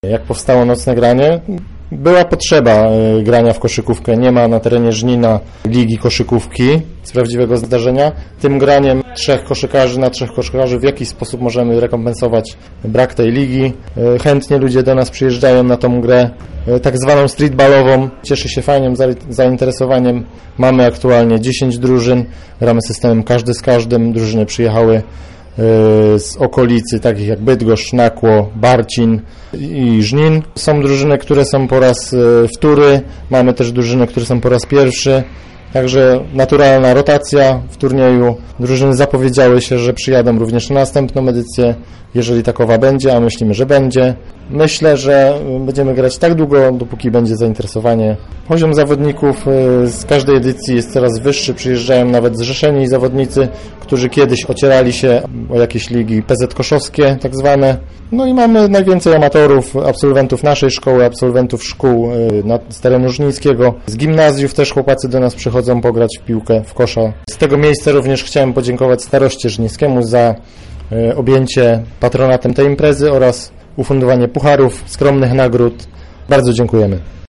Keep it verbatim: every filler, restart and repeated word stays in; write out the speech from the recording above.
Jak powstało nocne granie? Była potrzeba grania w koszykówkę. Nie ma na terenie Żnina ligi koszykówki z prawdziwego zdarzenia. Tym graniem trzech koszykarzy na trzech koszykarzy w jakiś sposób możemy rekompensować brak tej ligi. Chętnie ludzie do nas przyjeżdżają na tą grę tak zwaną streetballową. Cieszy się fajnym zainteresowaniem. Mamy aktualnie dziesięć drużyn. Gramy systemem każdy z każdym. Drużyny przyjechały z okolicy, takich jak Bydgoszcz, Nakło, Barcin i Żnin. Są drużyny, które są po raz wtóry, mamy też drużyny, które są po raz pierwszy, także naturalna rotacja w turnieju. Drużyny zapowiedziały się, że przyjadą również na następną edycję, jeżeli takowa będzie, a myślimy, że będzie. Myślę, że będziemy grać tak długo, dopóki będzie zainteresowanie. Poziom zawodników z każdej edycji jest coraz wyższy, przyjeżdżają nawet zrzeszeni zawodnicy, którzy kiedyś ocierali się o jakieś ligi P Z koszowskie tak zwane. No i mamy najwięcej amatorów, absolwentów naszej szkoły, absolwentów szkół z terenu żnińskiego. Z gimnazjów też chłopacy do nas przychodzą pograć w piłkę, w kosza. Z tego miejsca również chciałem podziękować staroście żnińskiemu za objęcie patronatem tej imprezy oraz ufundowanie pucharów, skromnych nagród. Bardzo dziękujemy.